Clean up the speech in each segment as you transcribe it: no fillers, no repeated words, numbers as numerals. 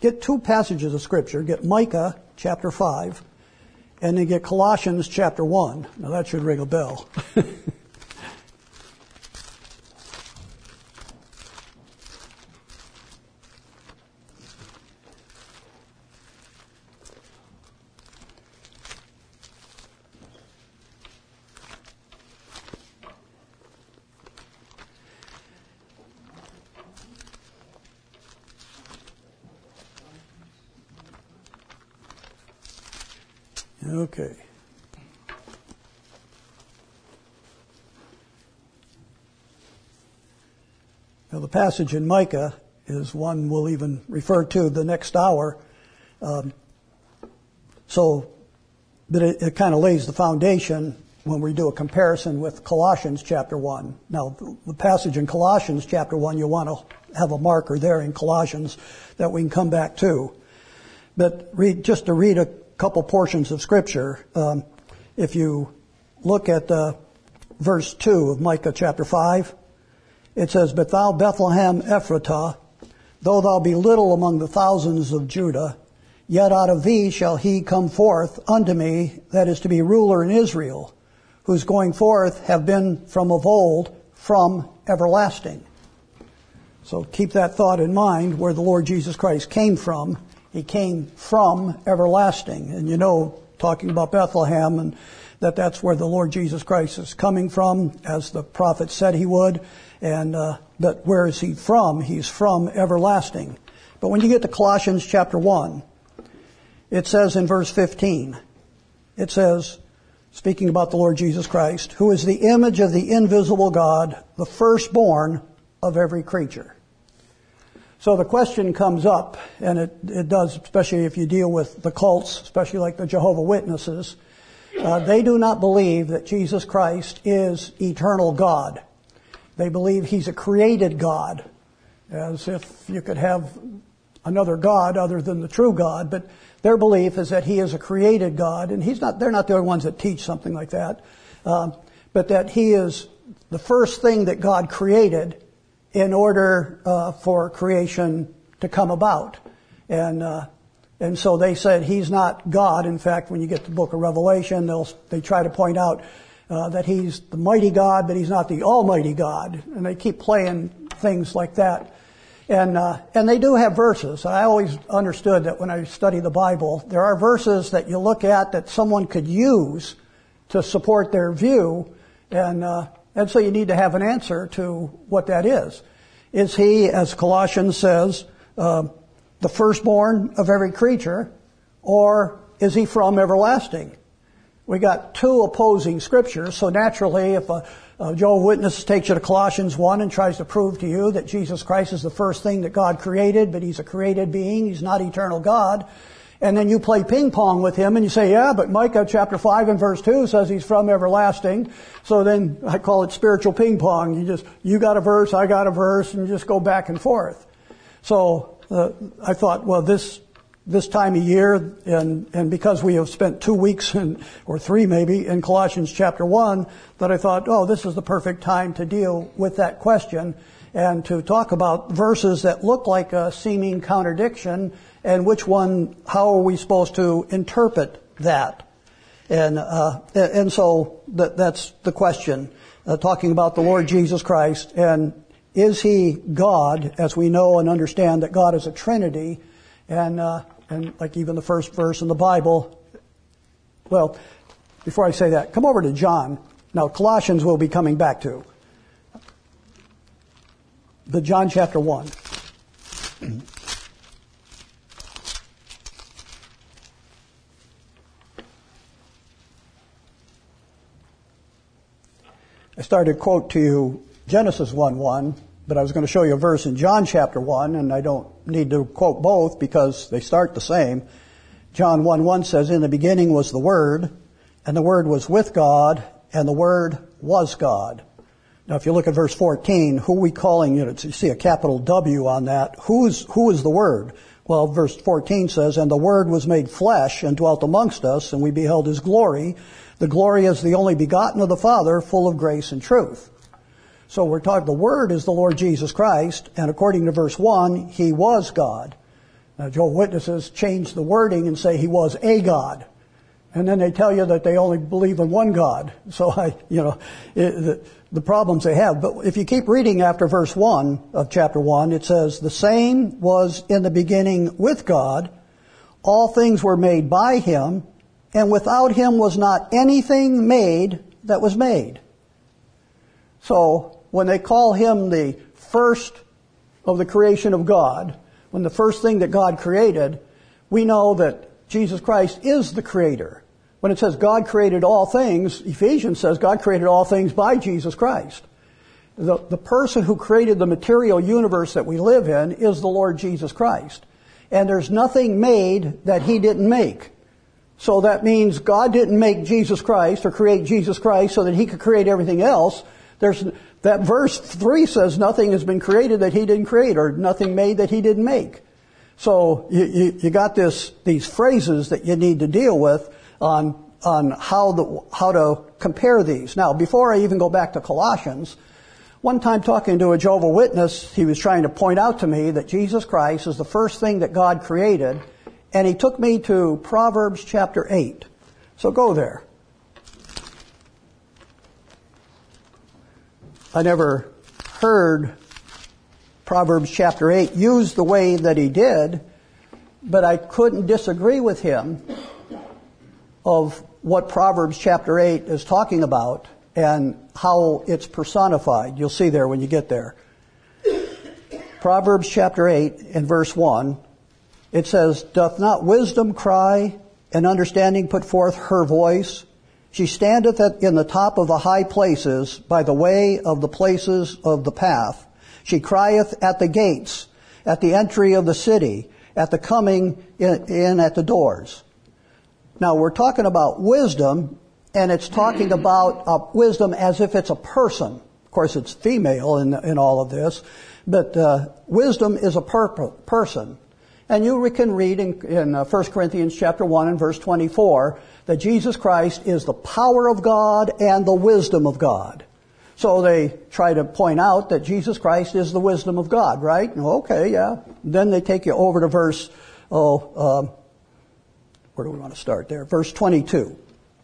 get two passages of Scripture. Get Micah chapter 5, and then get Colossians chapter 1. Now that should ring a bell. Okay. Now the passage in Micah is one we'll even refer to the next hour. But it kind of lays the foundation when we do a comparison with Colossians chapter 1. Now, the passage in Colossians chapter 1, you want to have a marker there in Colossians that we can come back to. But just to read a couple portions of Scripture. If you look at verse 2 of Micah chapter 5, it says, But thou, Bethlehem Ephratah, though thou be little among the thousands of Judah, yet out of thee shall he come forth unto me, that is to be ruler in Israel, whose going forth have been from of old, from everlasting. So keep that thought in mind, where the Lord Jesus Christ came from. He came from everlasting. And you know, talking about Bethlehem, and that's where the Lord Jesus Christ is coming from, as the prophet said he would. And but where is he from? He's from everlasting. But when you get to Colossians chapter 1, it says in verse 15, it says, speaking about the Lord Jesus Christ, who is the image of the invisible God, the firstborn of every creature. So the question comes up, and it does, especially if you deal with the cults, especially like the Jehovah's Witnesses. They do not believe that Jesus Christ is eternal God. They believe he's a created God, as if you could have another God other than the true God. But their belief is that he is a created God, and they're not the only ones that teach something like that, but that he is the first thing that God created in order for creation to come about. And so they said he's not God. In fact, when you get to the book of Revelation, they try to point out that he's the mighty God, but he's not the almighty God. And they keep playing things like that. And they do have verses. I always understood that when I study the Bible, there are verses that you look at that someone could use to support their view, and so you need to have an answer to what that is. Is he, as Colossians says, the firstborn of every creature, or is he from everlasting? We got two opposing scriptures, so naturally if a Jehovah's Witness takes you to Colossians 1 and tries to prove to you that Jesus Christ is the first thing that God created, but he's a created being, he's not eternal God, and then you play ping pong with him and you say, yeah, but Micah chapter 5 and verse 2 says he's from everlasting. So then I call it spiritual ping pong. You got a verse, I got a verse, and you just go back and forth. So I thought, well, this time of year, and because we have spent 2 weeks or 3 maybe in Colossians chapter 1, that I thought, oh, this is the perfect time to deal with that question and to talk about verses that look like a seeming contradiction, and how are we supposed to interpret that? And so that's the question, talking about the Lord Jesus Christ, and is he God, as we know and understand that God is a Trinity, and like even the first verse in the Bible. Well, before I say that, come over to John. Now, Colossians we'll be coming back to. The John chapter 1. I started to quote to you Genesis 1:1, but I was going to show you a verse in John chapter 1, and I don't need to quote both because they start the same. John 1:1 says, in the beginning was the Word, and the Word was with God, and the Word was God. Now if you look at verse 14, who are we calling it? You see a capital W on that. Who is the Word? Well, verse 14 says, and the Word was made flesh and dwelt amongst us, and we beheld his glory. The glory is the only begotten of the Father, full of grace and truth. So we're talking, the Word is the Lord Jesus Christ, and according to verse 1, he was God. Jehovah's Witnesses change the wording and say he was a God. And then they tell you that they only believe in one God. So the problems they have. But if you keep reading after verse 1 of chapter 1, it says, the same was in the beginning with God. All things were made by him, and without him was not anything made that was made. So when they call him the first of the creation of God, when the first thing that God created, we know that Jesus Christ is the creator. When it says God created all things, Ephesians says God created all things by Jesus Christ. The person who created the material universe that we live in is the Lord Jesus Christ. And there's nothing made that he didn't make. So that means God didn't make Jesus Christ or create Jesus Christ so that he could create everything else. That verse 3 says nothing has been created that he didn't create, or nothing made that he didn't make. So you got these phrases that you need to deal with on how to compare these. Now, before I even go back to Colossians, one time talking to a Jehovah's Witness, he was trying to point out to me that Jesus Christ is the first thing that God created, and he took me to Proverbs chapter 8. So go there. I never heard Proverbs chapter 8 used the way that he did, but I couldn't disagree with him of what Proverbs chapter 8 is talking about and how it's personified. You'll see there when you get there. Proverbs chapter 8 and verse 1, it says, doth not wisdom cry and understanding put forth her voice? She standeth in the top of the high places by the way of the places of the path. She crieth at the gates, at the entry of the city, at the coming in at the doors. Now we're talking about wisdom, and it's talking about wisdom as if it's a person. Of course, it's female in all of this, but wisdom is a person. And you can read in 1 Corinthians chapter 1 and verse 24 that Jesus Christ is the power of God and the wisdom of God. So they try to point out that Jesus Christ is the wisdom of God, right? Okay, yeah. Then they take you over to verse, where do we want to start there? Verse 22.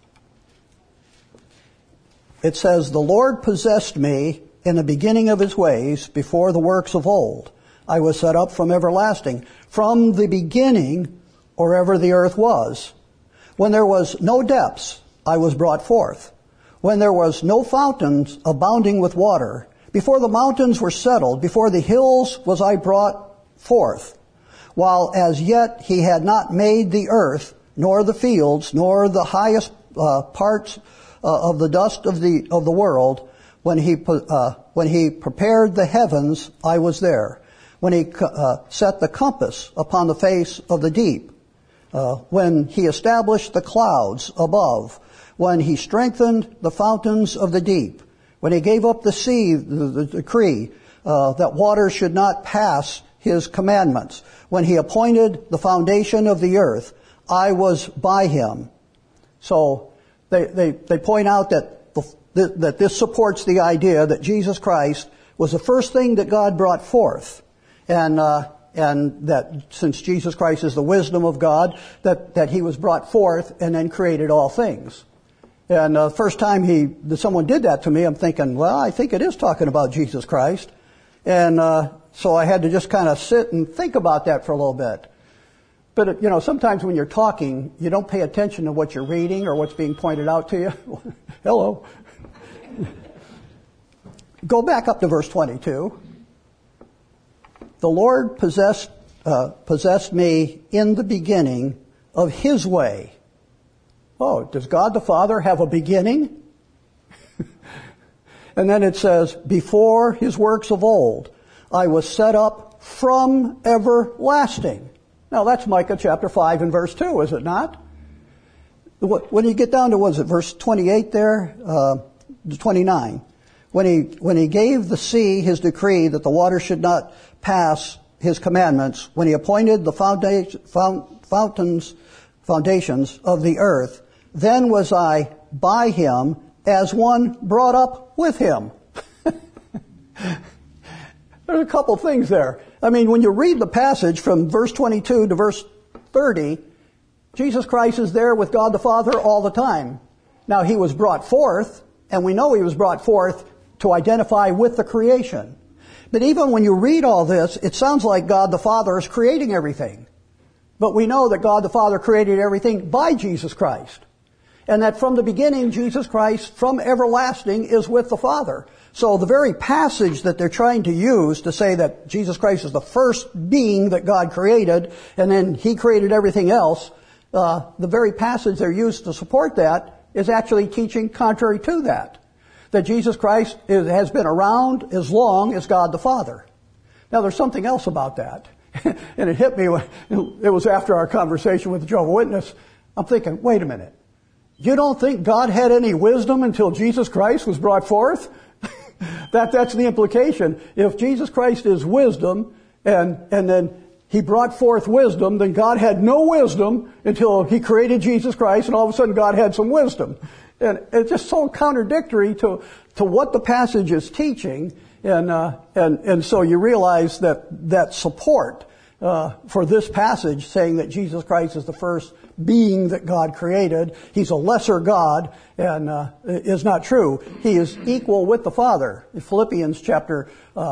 It says, the Lord possessed me in the beginning of his ways before the works of old. I was set up from everlasting, from the beginning, or ever the earth was. When there was no depths, I was brought forth. When there was no fountains abounding with water, before the mountains were settled, before the hills was I brought forth. While as yet he had not made the earth, nor the fields, nor the highest parts of the dust of the world, when he prepared the heavens, I was there. When he set the compass upon the face of the deep, when he established the clouds above, when he strengthened the fountains of the deep, when he gave up the sea, the decree that water should not pass his commandments, when he appointed the foundation of the earth, I was by him. So they point out that this supports the idea that Jesus Christ was the first thing that God brought forth. And that since Jesus Christ is the wisdom of God, that he was brought forth and then created all things. And the first time someone did that to me, I'm thinking, well, I think it is talking about Jesus Christ. And so I had to just kind of sit and think about that for a little bit. But, sometimes when you're talking, you don't pay attention to what you're reading or what's being pointed out to you. Hello. Go back up to verse 22. The Lord possessed me in the beginning of his way. Oh, does God the Father have a beginning? And then it says, before his works of old, I was set up from everlasting. Now that's Micah chapter 5 and verse 2, is it not? When you get down to, verse 28 there? 29. When he gave the sea his decree that the water should not pass his commandments, when he appointed the foundations of the earth, then was I by him as one brought up with him. There's a couple things there. I mean, when you read the passage from verse 22 to verse 30, Jesus Christ is there with God the Father all the time. Now, he was brought forth, and we know he was brought forth to identify with the creation. But even when you read all this, it sounds like God the Father is creating everything. But we know that God the Father created everything by Jesus Christ. And that from the beginning, Jesus Christ, from everlasting, is with the Father. So the very passage that they're trying to use to say that Jesus Christ is the first being that God created, and then he created everything else, the very passage they're used to support that is actually teaching contrary to that. That Jesus Christ has been around as long as God the Father. Now there's something else about that. And it hit me when it was after our conversation with the Jehovah's Witness. I'm thinking, wait a minute. You don't think God had any wisdom until Jesus Christ was brought forth? That's the implication. If Jesus Christ is wisdom and then he brought forth wisdom, then God had no wisdom until he created Jesus Christ, and all of a sudden God had some wisdom. And it's just so contradictory to what the passage is teaching. And so you realize that support for this passage saying that Jesus Christ is the first being that God created, he's a lesser God, and is not true. He is equal with the Father. In Philippians chapter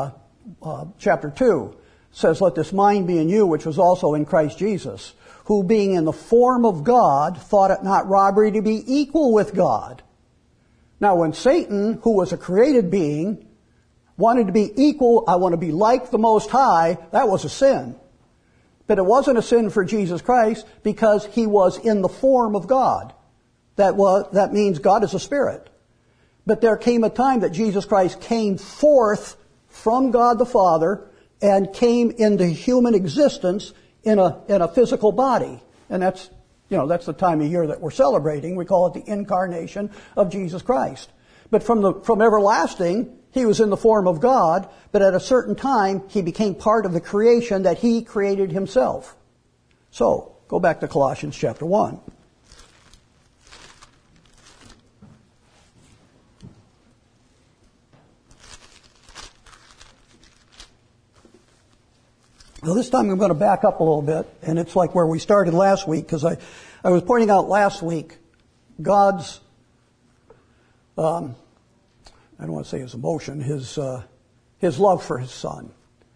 2 says, "Let this mind be in you, which was also in Christ Jesus, who being in the form of God, thought it not robbery to be equal with God." Now when Satan, who was a created being, wanted to be equal, I want to be like the Most High, that was a sin. But it wasn't a sin for Jesus Christ because he was in the form of God. That means God is a spirit. But there came a time that Jesus Christ came forth from God the Father and came into human existence in a physical body. And that's the time of year that we're celebrating. We call it the incarnation of Jesus Christ. But from everlasting, he was in the form of God, but at a certain time, he became part of the creation that he created himself. So, go back to Colossians chapter 1. Well, this time I'm going to back up a little bit, and it's like where we started last week, because I was pointing out last week God's, I don't want to say his emotion, his love for his Son.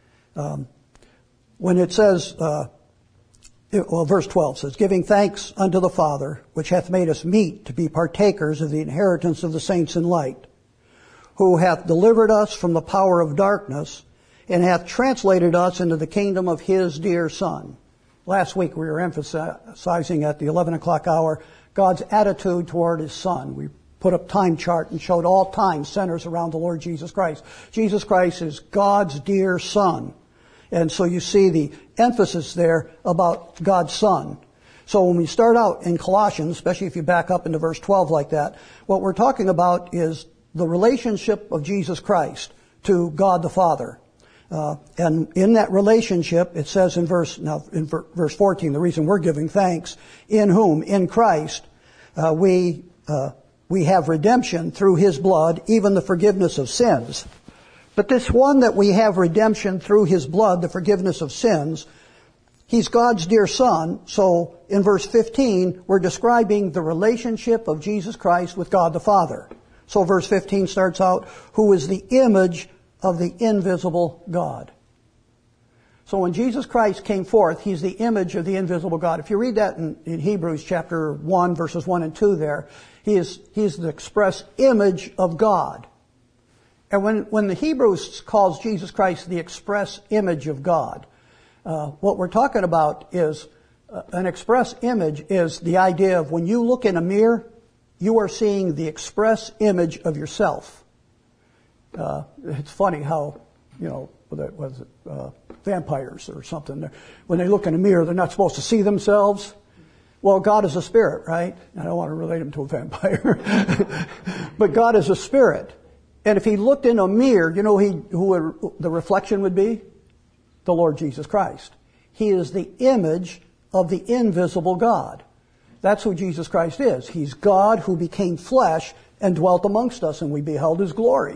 When it says, verse 12 says, "Giving thanks unto the Father, which hath made us meet to be partakers of the inheritance of the saints in light, who hath delivered us from the power of darkness, and hath translated us into the kingdom of his dear Son." Last week we were emphasizing at the 11 o'clock hour God's attitude toward his Son. We put up time chart and showed all time centers around the Lord Jesus Christ. Jesus Christ is God's dear Son. And so you see the emphasis there about God's Son. So when we start out in Colossians, especially if you back up into verse 12 like that, what we're talking about is the relationship of Jesus Christ to God the Father. And in that relationship, it says in verse 14, the reason we're giving thanks, in whom, in Christ, we have redemption through his blood, even the forgiveness of sins. But this one that we have redemption through his blood, the forgiveness of sins, he's God's dear Son. So in verse 15, we're describing the relationship of Jesus Christ with God the Father. So verse 15 starts out, "Who is the image of the invisible God." So when Jesus Christ came forth, he's the image of the invisible God. If you read that in Hebrews chapter 1, verses 1 and 2 there, he is the express image of God. And when the Hebrews calls Jesus Christ the express image of God, what we're talking about is an express image is the idea of when you look in a mirror, you are seeing the express image of yourself. It's funny how, vampires or something, when they look in a mirror, they're not supposed to see themselves. Well, God is a spirit, right? I don't want to relate him to a vampire. But God is a spirit. And if he looked in a mirror, who the reflection would be? The Lord Jesus Christ. He is the image of the invisible God. That's who Jesus Christ is. He's God who became flesh and dwelt amongst us, and we beheld his glory.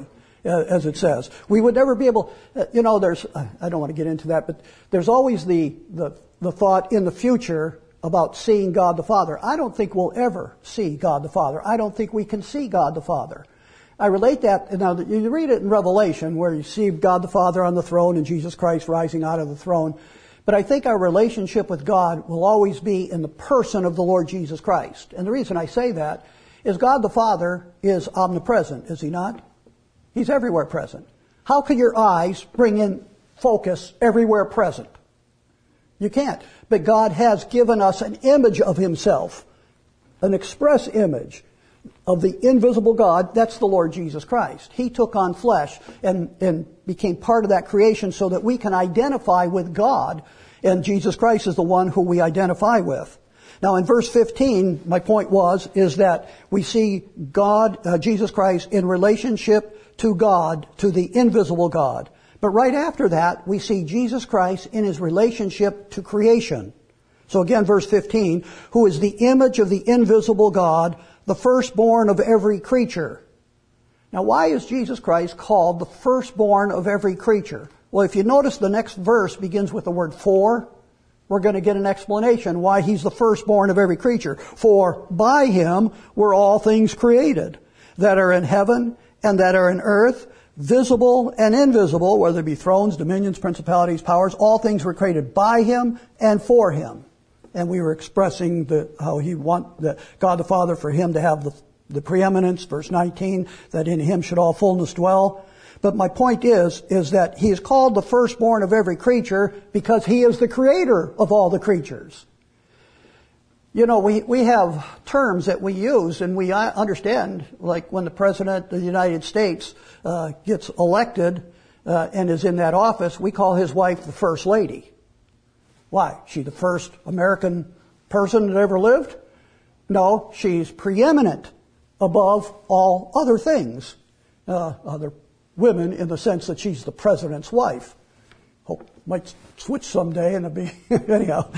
as it says. We would never be able, there's, I don't want to get into that, but there's always the thought in the future about seeing God the Father. I don't think we'll ever see God the Father. I don't think we can see God the Father. I relate that, now you read it in Revelation where you see God the Father on the throne and Jesus Christ rising out of the throne. But I think our relationship with God will always be in the person of the Lord Jesus Christ. And the reason I say that is God the Father is omnipresent, is He not? He's everywhere present. How can your eyes bring in focus everywhere present? You can't. But God has given us an image of Himself, an express image of the invisible God. That's the Lord Jesus Christ. He took on flesh and became part of that creation so that we can identify with God, and Jesus Christ is the one who we identify with. Now in verse 15, my point is that we see God, Jesus Christ, in relationship to God, to the invisible God. But right after that, we see Jesus Christ in His relationship to creation. So again, verse 15, who is the image of the invisible God, the firstborn of every creature. Now why is Jesus Christ called the firstborn of every creature? Well, if you notice the next verse begins with the word for, we're going to get an explanation why He's the firstborn of every creature. For by Him were all things created, that are in heaven and that are in earth, visible and invisible, whether it be thrones, dominions, principalities, powers, all things were created by Him and for Him. And we were expressing how He God the Father, for Him to have the preeminence, verse 19, that in Him should all fullness dwell. But my point is that He is called the firstborn of every creature because He is the creator of all the creatures. We have terms that we use and we understand, like when the President of the United States gets elected and is in that office, we call his wife the First Lady. Why? She the first American person that ever lived? No, she's preeminent above all other things, other women, in the sense that she's the president's wife. Hope might switch someday and it'll be anyhow.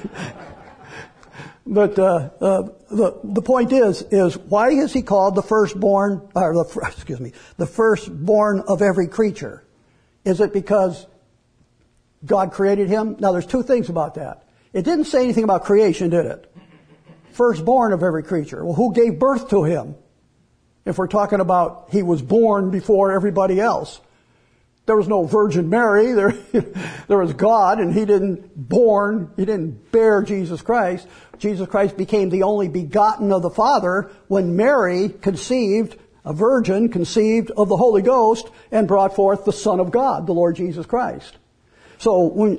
But the point is why is He called the firstborn, or the firstborn of every creature? Is it because God created Him? Now there's two things about that. It didn't say anything about creation, did it? Firstborn of every creature. Well, who gave birth to Him? If we're talking about He was born before everybody else. There was no Virgin Mary. There was God, and He didn't bear Jesus Christ. Jesus Christ became the only begotten of the Father when Mary conceived, a virgin conceived of the Holy Ghost and brought forth the Son of God, the Lord Jesus Christ. So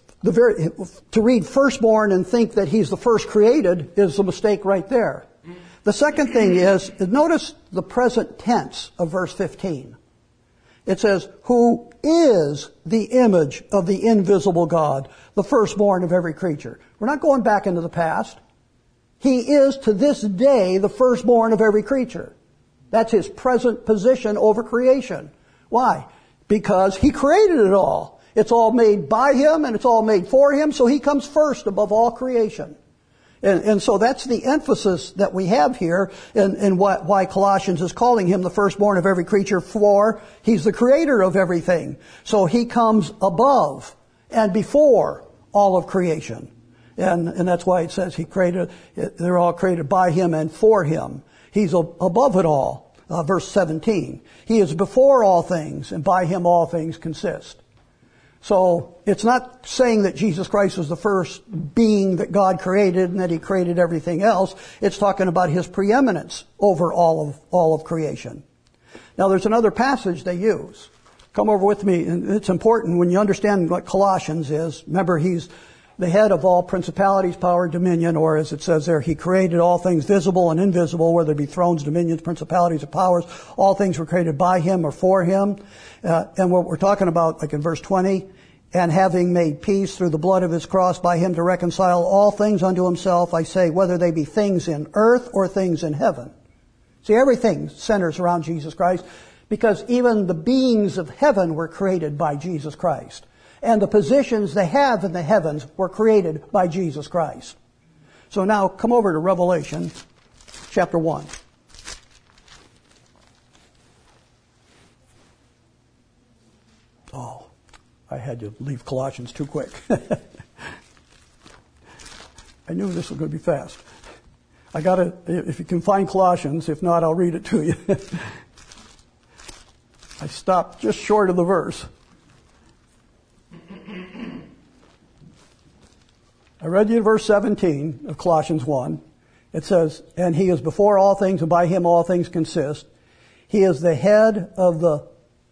to read firstborn and think that He's the first created is a mistake right there. The second thing is, notice the present tense of verse 15. It says, who is the image of the invisible God, the firstborn of every creature. We're not going back into the past. He is to this day the firstborn of every creature. That's His present position over creation. Why? Because He created it all. It's all made by Him and it's all made for Him, so He comes first above all creation. And so that's the emphasis that we have here and why Colossians is calling Him the firstborn of every creature, for He's the creator of everything. So He comes above and before all of creation. And that's why it says they're all created by Him and for Him. He's above it all. Verse 17. He is before all things, and by Him all things consist. So it's not saying that Jesus Christ was the first being that God created and that He created everything else. It's talking about His preeminence over all of creation. Now there's another passage they use. Come over with me, and it's important when you understand what Colossians is. Remember, He's the head of all principalities, power, dominion, or as it says there, He created all things visible and invisible, whether it be thrones, dominions, principalities, or powers. All things were created by Him or for Him. And what we're talking about, like in verse 20, and having made peace through the blood of His cross by Him to reconcile all things unto Himself, I say, whether they be things in earth or things in heaven. See, everything centers around Jesus Christ, because even the beings of heaven were created by Jesus Christ. And the positions they have in the heavens were created by Jesus Christ. So now come over to Revelation chapter 1. I had to leave Colossians too quick. I knew this was going to be fast. I got to, if you can find Colossians, if not, I'll read it to you. I stopped just short of the verse. I read you verse 17 of Colossians 1. It says, and he is before all things, and by him all things consist. He is the head of the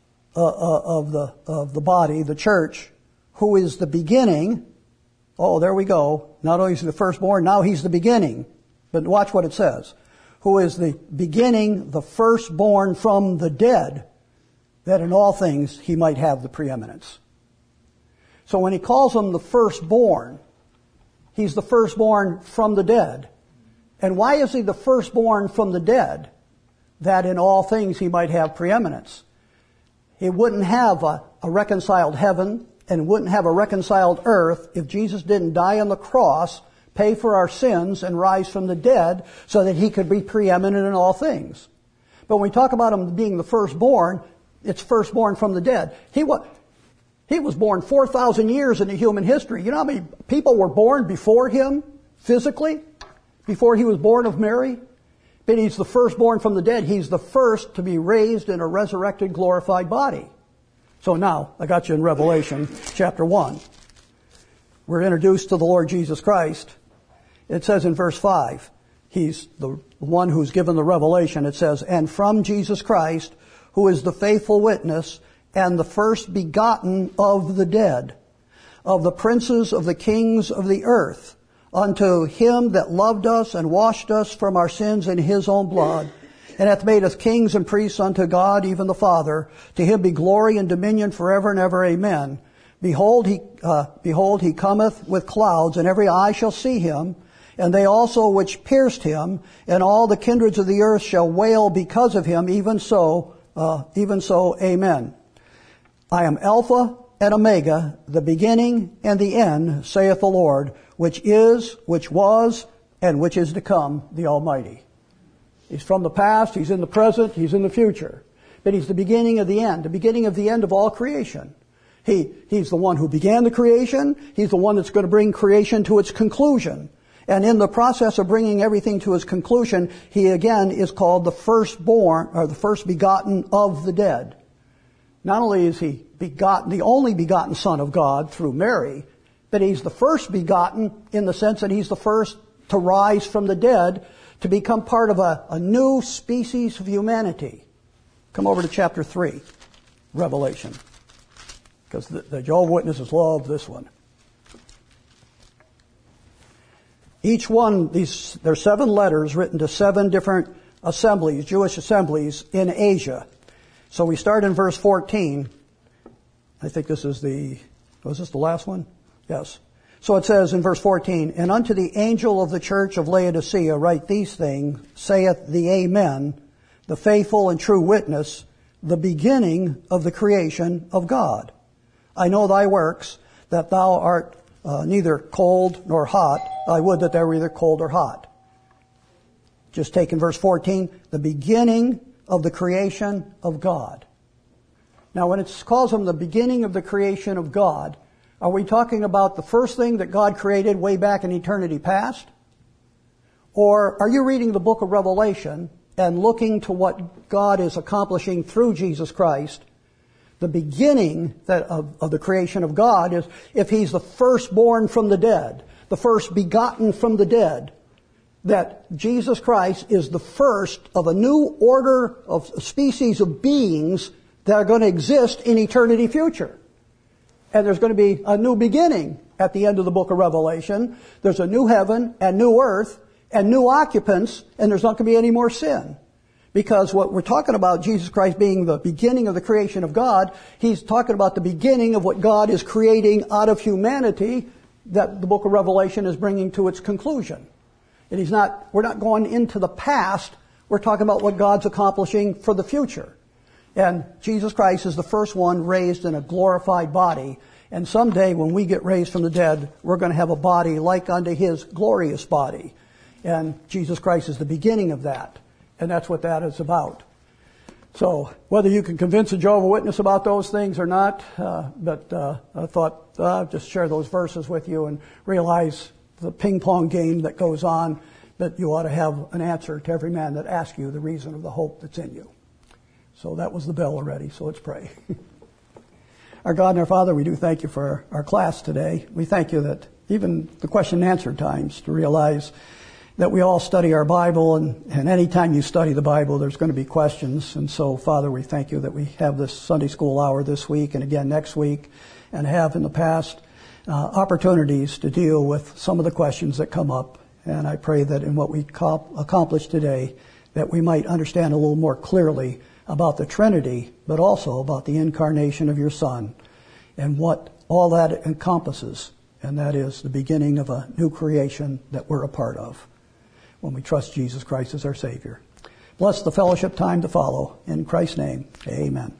body, the church, who is the beginning. Oh, there we go. Not only is he the firstborn, now he's the beginning. But watch what it says. Who is the beginning, the firstborn from the dead, that in all things he might have the preeminence. So when he calls him the firstborn, he's the firstborn from the dead. And why is he the firstborn from the dead? That in all things he might have preeminence. He wouldn't have a reconciled heaven and wouldn't have a reconciled earth if Jesus didn't die on the cross, pay for our sins, and rise from the dead so that he could be preeminent in all things. But when we talk about him being the firstborn, it's firstborn from the dead. He was born 4,000 years into human history. You know how many people were born before him, physically? Before he was born of Mary? But he's the firstborn from the dead. He's the first to be raised in a resurrected, glorified body. So now, I got you in Revelation chapter 1. We're introduced to the Lord Jesus Christ. It says in verse 5, he's the one who's given the revelation. It says, and from Jesus Christ, who is the faithful witness and the first begotten of the dead, of the princes of the kings of the earth, unto him that loved us and washed us from our sins in his own blood, and hath made us kings and priests unto God, even the Father. To him be glory and dominion forever and ever. Amen. Behold, he cometh with clouds, and every eye shall see him, and they also which pierced him, and all the kindreds of the earth shall wail because of him. Even so, amen. I am Alpha and Omega, the beginning and the end, saith the Lord, which is, which was, and which is to come, the Almighty. He's from the past, he's in the present, he's in the future. But he's the beginning of the end of all creation. He's the one who began the creation, he's the one that's going to bring creation to its conclusion. And in the process of bringing everything to its conclusion, he again is called the firstborn, or the first begotten of the dead. Not only is he begotten, the only begotten Son of God through Mary, but he's the first begotten in the sense that he's the first to rise from the dead, to become part of a new species of humanity. Come over to chapter 3, Revelation, because the Jehovah's Witnesses love this one. Each one, there's 7 letters written to 7 different assemblies, Jewish assemblies in Asia. So we start in verse 14. I think this is was this the last one? Yes. So it says in verse 14, and unto the angel of the church of Laodicea write these things, saith the Amen, the faithful and true witness, the beginning of the creation of God. I know thy works, that thou art neither cold nor hot. I would that thou were either cold or hot. Just take in verse 14, the beginning of the creation of God. Now when it calls him the beginning of the creation of God, are we talking about the first thing that God created way back in eternity past? Or are you reading the book of Revelation and looking to what God is accomplishing through Jesus Christ? The beginning of the creation of God is if he's the firstborn from the dead, the first begotten from the dead, that Jesus Christ is the first of a new order of species of beings that are going to exist in eternity future. And there's going to be a new beginning at the end of the book of Revelation. There's a new heaven and new earth and new occupants, and there's not going to be any more sin. Because what we're talking about, Jesus Christ being the beginning of the creation of God, he's talking about the beginning of what God is creating out of humanity that the book of Revelation is bringing to its conclusion. And we're not going into the past, we're talking about what God's accomplishing for the future. And Jesus Christ is the first one raised in a glorified body. And someday when we get raised from the dead, we're going to have a body like unto his glorious body. And Jesus Christ is the beginning of that. And that's what that is about. So whether you can convince a Jehovah's Witness about those things or not, but I thought I'd just share those verses with you and realize the ping pong game that goes on, that you ought to have an answer to every man that asks you the reason of the hope that's in you. So that was the bell already, so let's pray. Our God and our Father, we do thank you for our class today. We thank you that even the question and answer times, to realize that we all study our Bible, and any time you study the Bible, there's going to be questions. And so, Father, we thank you that we have this Sunday school hour this week and again next week, and have in the past opportunities to deal with some of the questions that come up. And I pray that in what we accomplish today, that we might understand a little more clearly about the Trinity, but also about the incarnation of your Son and what all that encompasses, and that is the beginning of a new creation that we're a part of when we trust Jesus Christ as our Savior. Bless the fellowship time to follow. In Christ's name, amen.